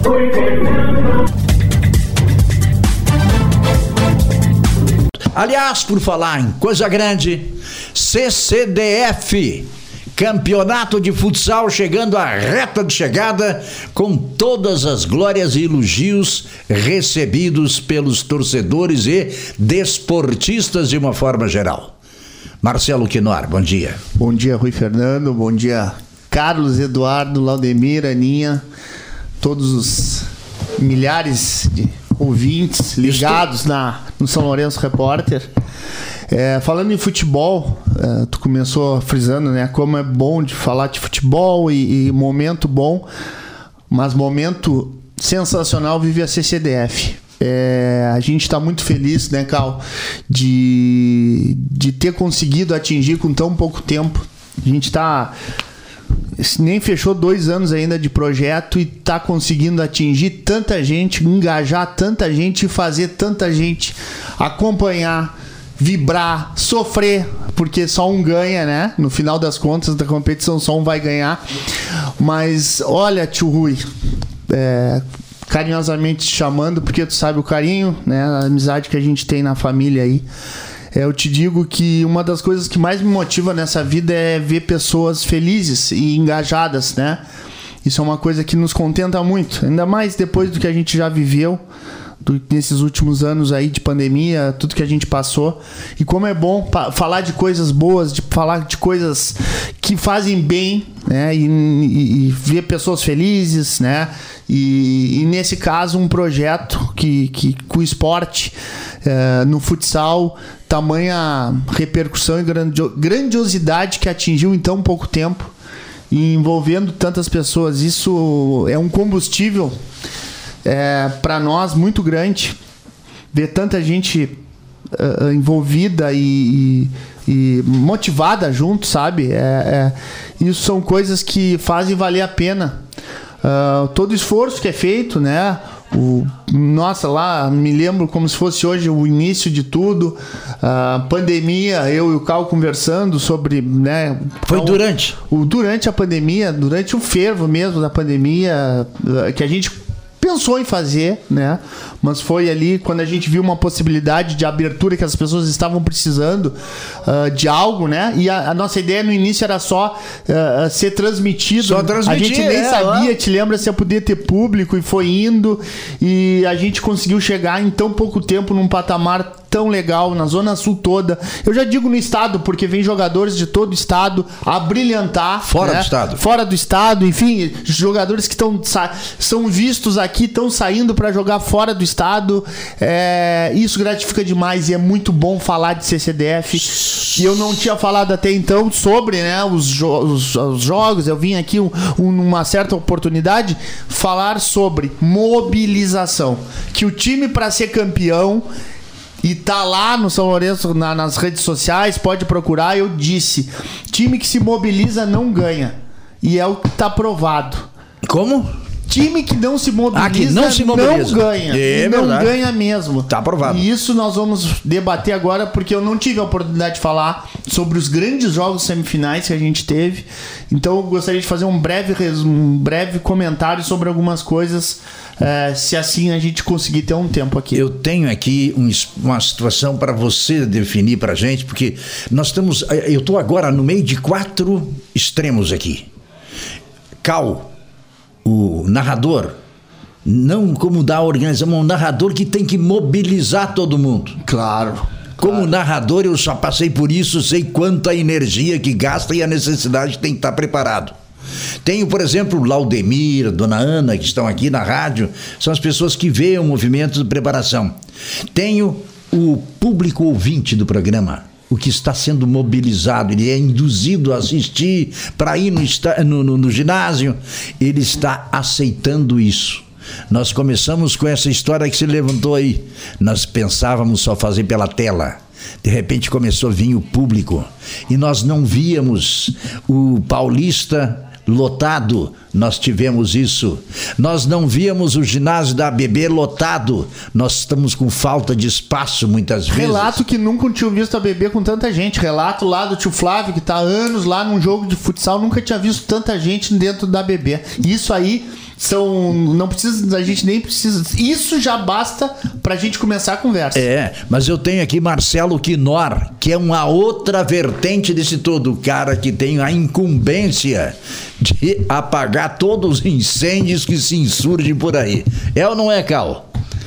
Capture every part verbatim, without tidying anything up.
Aliás, por falar em coisa grande, C C D F, Campeonato de Futsal chegando à reta de chegada, com todas as glórias e elogios recebidos pelos torcedores e desportistas de uma forma geral. Marcelo Quinor, bom dia. Bom dia, Rui Fernando, bom dia, Carlos, Eduardo, Laudemir, Aninha, todos os milhares de ouvintes ligados na, no São Lourenço Repórter. É, falando em futebol, é, tu começou frisando, né, como é bom de falar de futebol e, e momento bom, mas momento sensacional vive a C C D F. É, a gente está muito feliz, né, Cal, de, de ter conseguido atingir com tão pouco tempo. A gente está... nem fechou dois anos ainda de projeto e tá conseguindo atingir tanta gente, engajar tanta gente e fazer tanta gente acompanhar, vibrar, sofrer, porque só um ganha, né? No final das contas da competição só um vai ganhar. Mas olha, tio Rui, é, carinhosamente te chamando, porque tu sabe o carinho, né? A amizade que a gente tem na família aí. Eu te digo que uma das coisas que mais me motiva nessa vida é ver pessoas felizes e engajadas, né? Isso é uma coisa que nos contenta muito, ainda mais depois do que a gente já viveu, do, nesses últimos anos aí de pandemia, tudo que a gente passou. E como é bom pa- falar de coisas boas, de falar de coisas que fazem bem, né? E, e, e ver pessoas felizes, né? E, e nesse caso um projeto que, que com o esporte, é, no futsal, tamanha repercussão e grandiosidade que atingiu em tão pouco tempo e envolvendo tantas pessoas. Isso é um combustível é, para nós muito grande, ver tanta gente uh, envolvida e, e, e motivada junto, sabe? É, é, isso são coisas que fazem valer a pena uh, todo o esforço que é feito, né? O, nossa, lá me lembro como se fosse hoje o início de tudo, a pandemia, eu e o Cal conversando sobre, né? Foi o, durante? O, durante a pandemia, durante o fervo mesmo da pandemia, que a gente pensou em fazer, né? Mas foi ali quando a gente viu uma possibilidade de abertura que as pessoas estavam precisando uh, de algo, né? E a, a nossa ideia no início era só uh, ser transmitido. Só transmitir, a gente nem é, sabia, é. Te lembra, se ia poder ter público, e foi indo. E a gente conseguiu chegar em tão pouco tempo num patamar tão legal, na Zona Sul toda. Eu já digo no estado, porque vem jogadores de todo o estado a brilhantar. Fora né? do estado. Fora do estado, enfim, jogadores que estão são vistos aqui, estão saindo para jogar fora do estado. É, isso gratifica demais e é muito bom falar de C C D F. E eu não tinha falado até então sobre, né, os, jo- os, os jogos. Eu vim aqui um, um, numa certa oportunidade falar sobre mobilização. Que o time, para ser campeão, e tá lá no São Lourenço, na, nas redes sociais, pode procurar. Eu disse, time que se mobiliza não ganha. E é o que tá provado. Como? Time que não se mobiliza, ah, que não, se mobiliza. não ganha. É, e não verdade. ganha mesmo. Tá aprovado. E isso nós vamos debater agora, porque eu não tive a oportunidade de falar sobre os grandes jogos semifinais que a gente teve. Então eu gostaria de fazer um breve, um breve comentário sobre algumas coisas, é, se assim a gente conseguir ter um tempo aqui. Eu tenho aqui um, uma situação para você definir para a gente, porque nós estamos... Eu estou agora no meio de quatro extremos aqui. Cal, o narrador, não como da organização, mas um narrador que tem que mobilizar todo mundo. Claro. Como claro. narrador, eu já passei por isso, sei quanta energia que gasta e a necessidade tem que estar preparado. Tenho, por exemplo, o Laudemir, a Dona Ana, que estão aqui na rádio, são as pessoas que veem o movimento de preparação. Tenho o público ouvinte do programa, o que está sendo mobilizado, ele é induzido a assistir para ir no, no, no, no ginásio, ele está aceitando isso. Nós começamos com essa história que se levantou aí, nós pensávamos só fazer pela tela, de repente começou a vir o público, e nós não víamos o Paulista lotado, nós tivemos isso. Nós não víamos o ginásio da A B B lotado, nós estamos com falta de espaço muitas vezes. Relato que nunca tinha visto a B B com tanta gente. Relato lá do tio Flávio, que está há anos lá num jogo de futsal, nunca tinha visto tanta gente dentro da B B. Isso aí são, não precisa, a gente nem precisa, isso já basta pra gente começar a conversa. É, mas eu tenho aqui Marcelo Quinor, que é uma outra vertente desse todo, o cara que tem a incumbência de apagar todos os incêndios que se insurgem por aí. É ou não é, Cal?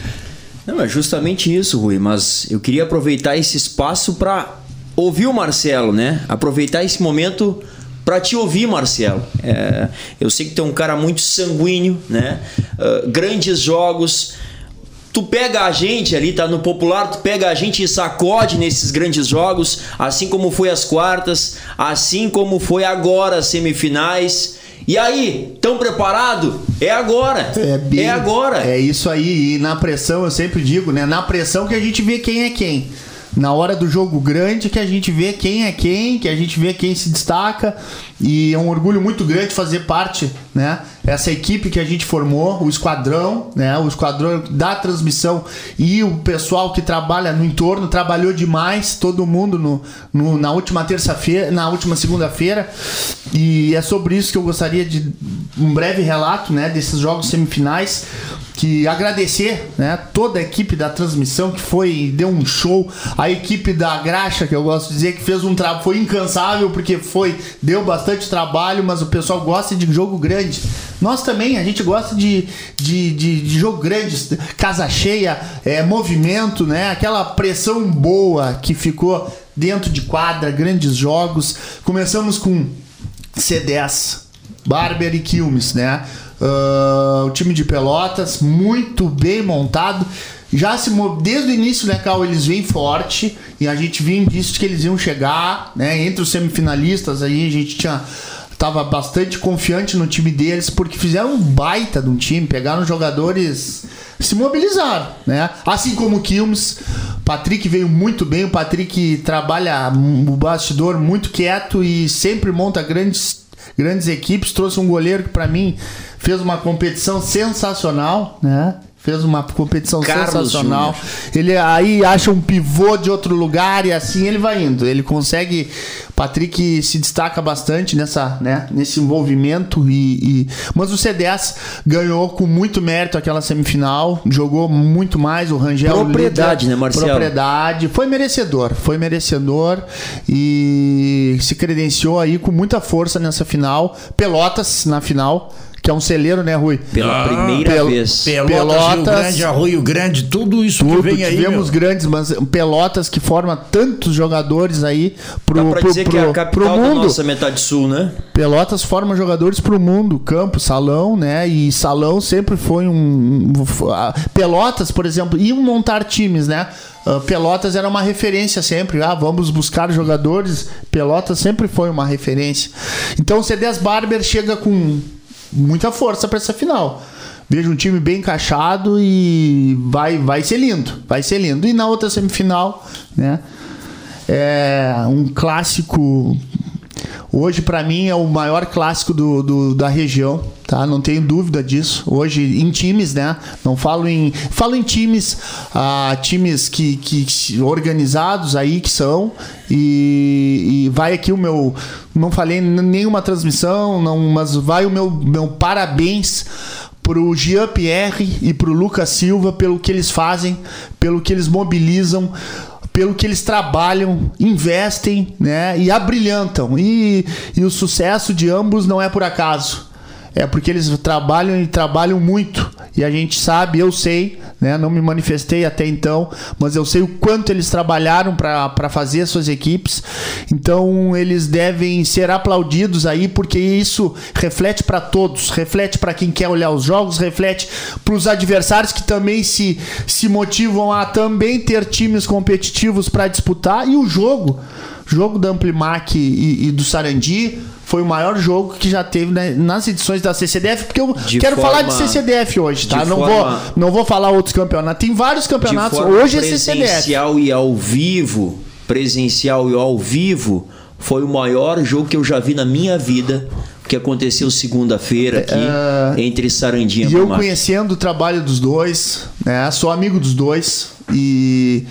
Não, é justamente isso, Rui, mas eu queria aproveitar esse espaço para ouvir o Marcelo, né? Aproveitar esse momento para te ouvir, Marcelo. É, eu sei que tu é um cara muito sanguíneo, né? Uh, grandes jogos. Tu pega a gente ali, tá no popular, tu pega a gente e sacode nesses grandes jogos, assim como foi as quartas, assim como foi agora as semifinais. E aí, tão preparado? É agora. É, bem, é agora. É isso aí. E na pressão, eu sempre digo, né? Na pressão que a gente vê quem é quem. Na hora do jogo grande que a gente vê quem é quem, que a gente vê quem se destaca. E é um orgulho muito grande fazer parte, né? Essa equipe que a gente formou, o esquadrão, né? O esquadrão da transmissão e o pessoal que trabalha no entorno trabalhou demais, todo mundo no, no, na última terça-feira, na última segunda-feira. E é sobre isso que eu gostaria de um breve relato, né? Desses jogos semifinais. Que agradecer, né, toda a equipe da transmissão que foi, deu um show, a equipe da Graxa, que eu gosto de dizer que fez um trabalho, foi incansável porque foi, deu bastante trabalho, mas o pessoal gosta de jogo grande. Nós também, a gente gosta de, de, de, de jogo grande, casa cheia, é, movimento, né, aquela pressão boa que ficou dentro de quadra, grandes jogos. Começamos com C dez, Barber e Quilmes, né? Uh, o time de Pelotas muito bem montado, já se desde o início, né, Cal, eles vêm forte e a gente vinha indício de que eles iam chegar, né, entre os semifinalistas. Aí a gente tinha tava bastante confiante no time deles porque fizeram um baita de um time, pegaram jogadores, se mobilizaram, né, assim como o Quilmes. Patrick veio muito bem, o Patrick trabalha o bastidor muito quieto e sempre monta grandes grandes equipes. Trouxe um goleiro que pra mim fez uma competição sensacional, né? Fez uma competição Carlos sensacional. Júnior. Ele aí acha um pivô de outro lugar e assim ele vai indo. Ele consegue. Patrick se destaca bastante nessa, né, nesse envolvimento. E, e... Mas o C dez ganhou com muito mérito aquela semifinal. Jogou muito mais. O Rangel. Propriedade, líder, né, Marcelo? Propriedade. Foi merecedor. Foi merecedor. E se credenciou aí com muita força nessa final. Pelotas na final. Que é um celeiro, né, Rui? Pela ah, primeira pel- vez. Pelotas, Pelotas, Rio Grande, Arroio Grande, tudo isso tudo, que vem aí. Tivemos meu. grandes, mas Pelotas que forma tantos jogadores aí pro, Dá pra pro, dizer pro, que é a capital pro mundo. Da nossa metade sul, né? Pelotas forma jogadores pro mundo, campo, salão, né? E salão sempre foi um... Pelotas, por exemplo, iam montar times, né? Uh, Pelotas era uma referência sempre. Ah, vamos buscar jogadores. Pelotas sempre foi uma referência. Então o C dez Barber chega com muita força para essa final. Vejo um time bem encaixado e vai, vai ser lindo, vai ser lindo. E na outra semifinal, né, é um clássico. Hoje para mim é o maior clássico do, do, da região, tá? Não tenho dúvida disso. Hoje em times, né? Não falo em falo em times, ah, times que, que organizados aí que são e, e vai aqui o meu, não falei nenhuma transmissão, não, mas vai o meu meu parabéns pro Jean Pierre e pro Lucas Silva pelo que eles fazem, pelo que eles mobilizam, pelo que eles trabalham, investem, né, e abrilhantam. E, e o sucesso de ambos não é por acaso. É porque eles trabalham e trabalham muito. E a gente sabe, eu sei, né, não me manifestei até então, mas eu sei o quanto eles trabalharam para fazer as suas equipes. Então eles devem ser aplaudidos aí, porque isso reflete para todos, reflete para quem quer olhar os jogos, reflete para os adversários que também se, se motivam a também ter times competitivos para disputar. E o jogo, jogo da Amplimac e, e do Sarandi foi o maior jogo que já teve, né, nas edições da C C D F, porque eu de quero forma, falar de C C D F hoje, tá? Não, forma, vou, não vou falar outros campeonatos. Tem vários campeonatos. Hoje é C C D F. Presencial e ao vivo, presencial e ao vivo, foi o maior jogo que eu já vi na minha vida, que aconteceu segunda-feira aqui, uh, entre Sarandi e Amplimac. E eu conhecendo o trabalho dos dois, né? Sou amigo dos dois e...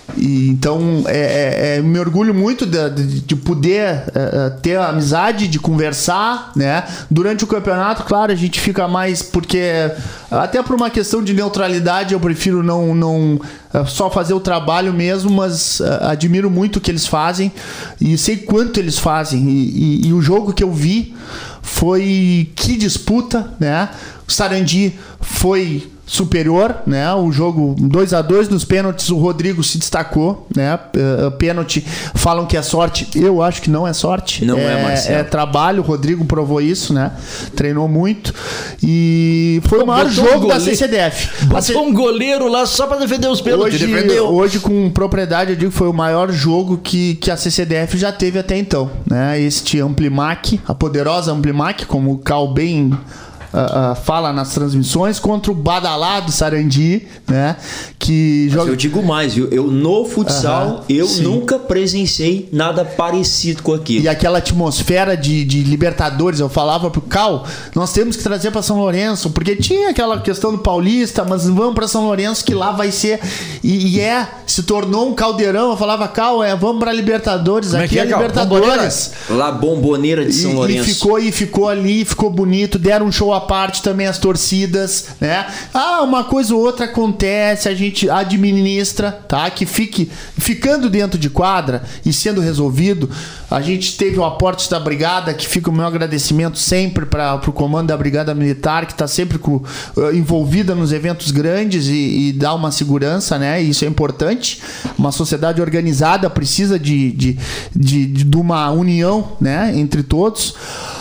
E, então, é, é, me orgulho muito de, de, de poder é, ter a amizade, de conversar, né? Durante o campeonato, claro, a gente fica mais... Porque, até por uma questão de neutralidade, eu prefiro não, não só fazer o trabalho mesmo, mas uh, admiro muito o que eles fazem e sei quanto eles fazem. E, e, e o jogo que eu vi foi... Que disputa, né? O Sarandi foi... superior, né? O jogo dois a dois nos pênaltis, o Rodrigo se destacou, né? Uh, pênalti, falam que é sorte, eu acho que não é sorte. Não é, é, Marcelo. É trabalho, o Rodrigo provou isso, né? Treinou muito e foi o maior Botou jogo um da goleiro- C C D F. Botou A C- um goleiro lá só pra defender os pênaltis. Hoje, Defendeu. hoje, com propriedade, eu digo que foi o maior jogo que, que a C C D F já teve até então, né? Este Amplimac, a poderosa Amplimac, como o Cal bem uh, uh, fala nas transmissões, contra o badalado Sarandi, né? Que Mas joga... eu digo mais, viu? Eu no futsal, Aham, eu sim. nunca presenciei nada parecido com aquilo. E aquela atmosfera de, de Libertadores, eu falava pro Cal, nós temos que trazer para São Lourenço, porque tinha aquela questão do Paulista, mas vamos para São Lourenço que lá vai ser, e, e é, se tornou um caldeirão. Eu falava, Cal, é, vamos para Libertadores, Como é aqui que é, é, Cal? Libertadores. La Bomboneira de São E, e Lourenço. ficou e ficou ali, ficou bonito, deram um show à parte também as torcidas, né? Ah, uma coisa ou outra acontece, a gente administra, tá? Que fique ficando dentro de quadra e sendo resolvido. A gente teve o aporte da Brigada, que fica o meu agradecimento sempre para o comando da Brigada Militar, que está sempre com, uh, envolvida nos eventos grandes e, e dá uma segurança, né? E isso é importante. Uma sociedade organizada precisa de, de, de, de, de uma união, né? Entre todos.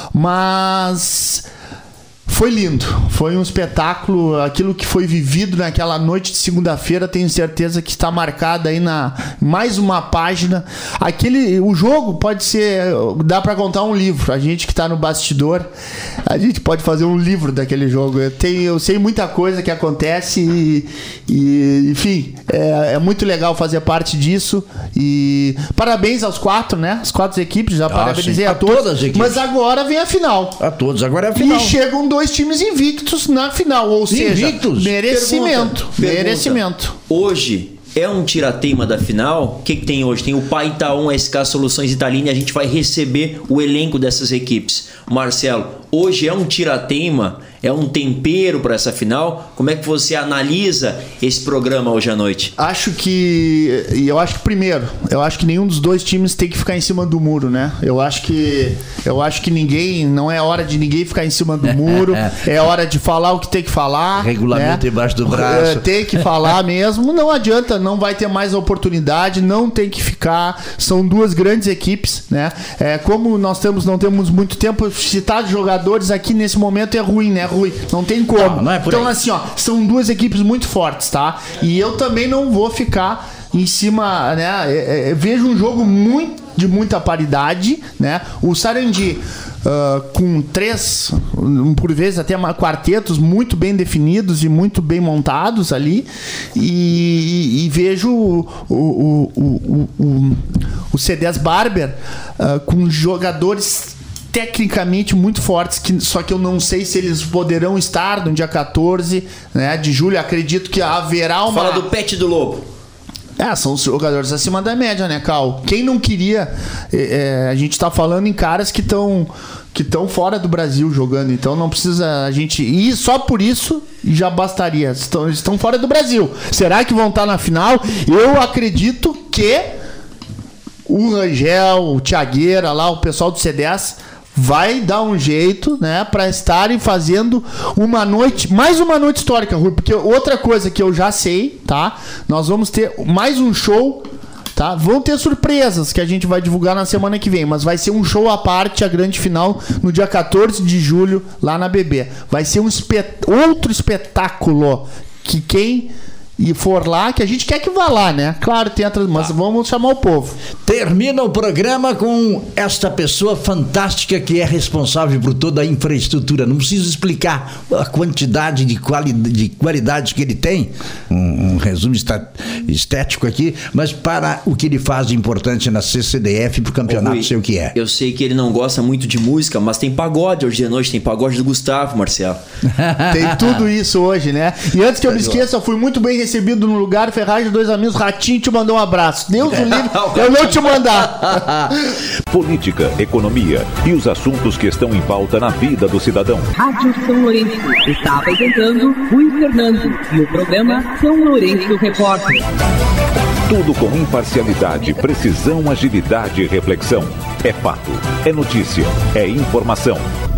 Mas... foi lindo, foi um espetáculo. Aquilo que foi vivido naquela noite de segunda-feira, tenho certeza que está marcado aí na mais uma página. Aquele, o jogo pode ser, dá para contar um livro. A gente que está no bastidor, a gente pode fazer um livro daquele jogo. Eu, tenho, eu sei muita coisa que acontece e, e enfim, é, é muito legal fazer parte disso. E parabéns aos quatro, né? As quatro equipes, já Ah, parabenizei sim. a, A todas. todas as equipes. Mas agora vem a final. A todos, agora é a final. E chegam dois times invictos na final, ou seja, Invictos? merecimento. Pergunta, pergunta. Merecimento. Hoje é um tirateima da final? O que, que tem hoje? Tem o Paitaon, S K Soluções Italina, e a gente vai receber o elenco dessas equipes. Marcelo, hoje é um tirateima? É um tempero para essa final? Como é que você analisa esse programa hoje à noite? Acho que. E eu acho que primeiro, eu acho que nenhum dos dois times tem que ficar em cima do muro, né? Eu acho que. Eu acho que ninguém. Não é hora de ninguém ficar em cima do muro. É hora de falar o que tem que falar. Regulamento né? embaixo do braço. É, tem que falar mesmo. Não adianta, não vai ter mais oportunidade, não tem que ficar. São duas grandes equipes, né? É, como nós temos, não temos muito tempo, citar jogadores aqui nesse momento é ruim, né? Rui, não tem como. Não, não é por então, aí. assim, ó, são duas equipes muito fortes, tá? E eu também não vou ficar em cima, né? É, é, vejo um jogo muito, de muita paridade, né? O Sarandi uh, com três, um, por vezes até uma, quartetos muito bem definidos e muito bem montados ali. E, e, e vejo o, o, o, o, o, o C dez Barber uh, com jogadores tecnicamente muito fortes, que, só que eu não sei se eles poderão estar no dia quatorze, né, de julho. Acredito que haverá uma... Fala do Pet do Lobo. É, são os jogadores acima da média, né, Cal? Quem não queria... É, é, a gente tá falando em caras que estão que estão fora do Brasil jogando, então não precisa a gente... E só por isso já bastaria. Estão, estão fora do Brasil. Será que vão estar na final? Eu acredito que o Rangel, o Thiagueira lá, o pessoal do C dez... vai dar um jeito, né, para estarem fazendo uma noite, mais uma noite histórica, Rui, porque outra coisa que eu já sei, tá? Nós vamos ter mais um show, tá? Vão ter surpresas que a gente vai divulgar na semana que vem, mas vai ser um show à parte, a grande final, no dia quatorze de julho, lá na B B. Vai ser um espet... outro espetáculo que quem... e for lá, que a gente quer que vá lá, né? Claro, tem outras, mas vamos chamar o povo. Termina o programa com esta pessoa fantástica que é responsável por toda a infraestrutura. Não preciso explicar a quantidade de, quali de qualidades que ele tem, um, um resumo estético aqui, mas para o que ele faz de importante na C C D F para o campeonato, Rui, sei o que é. Eu sei que ele não gosta muito de música, mas tem pagode hoje de noite, tem pagode do Gustavo, Marcelo. Tem tudo isso hoje, né? E antes que eu me esqueça, eu fui muito bem recebido no lugar, Ferragem, dois amigos, Ratinho te mandou um abraço. Deus do livre, eu não te mandar. Política, economia e os assuntos que estão em pauta na vida do cidadão. Rádio São Lourenço está apresentando Rui Fernando e o programa São Lourenço Repórter. Tudo com imparcialidade, precisão, agilidade e reflexão. É fato, é notícia, é informação.